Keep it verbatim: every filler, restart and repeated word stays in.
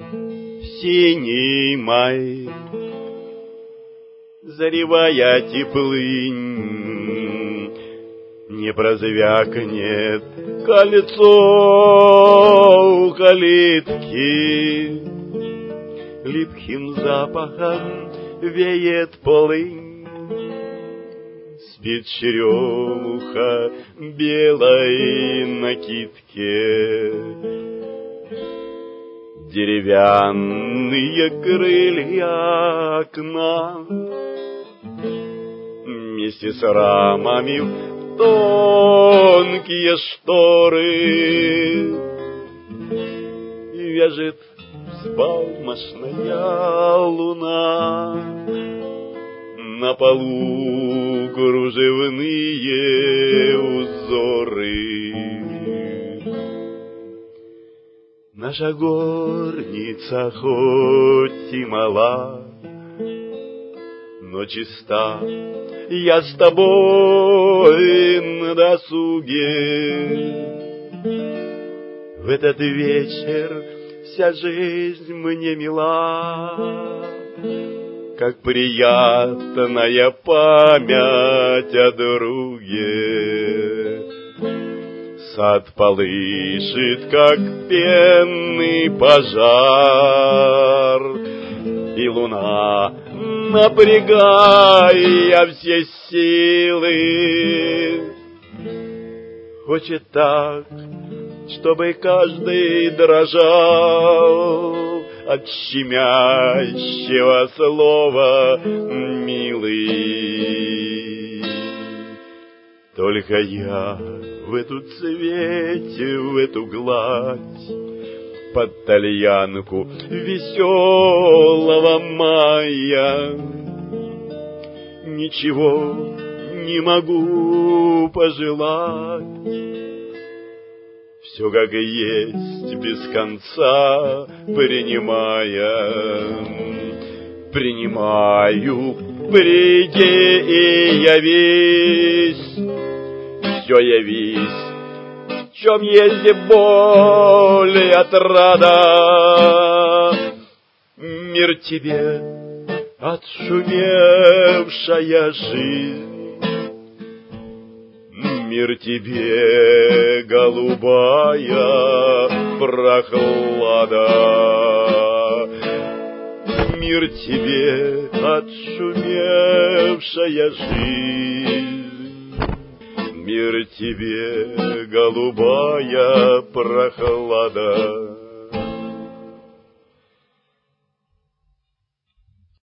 синий май, заревая теплынь, не прозвякнет кольцо у калитки, липким запахом веет полынь, спит черемуха белой накидке. Деревянные крылья окна вместе с рамами тонкие шторы вяжет взбалмошная луна, на полу кружевные узоры. Наша горница хоть и мала, но чиста, я с тобой на досуге. В этот вечер вся жизнь мне мила, как приятная память о друге. Сад полышет, как пенный пожар, и луна, напрягая все силы, хочет так, чтобы каждый дрожал от щемящего слова «милый». Только я в эту цвете, в эту гладь, под тальянку веселого мая ничего не могу пожелать. Все как есть, без конца принимая, принимаю, приди и явись, все явись, в чем есть боль и отрада. Мир тебе, отшумевшая жизнь, мир тебе, голубая прохлада, мир тебе, отшумевшая жизнь, мир тебе, голубая прохлада.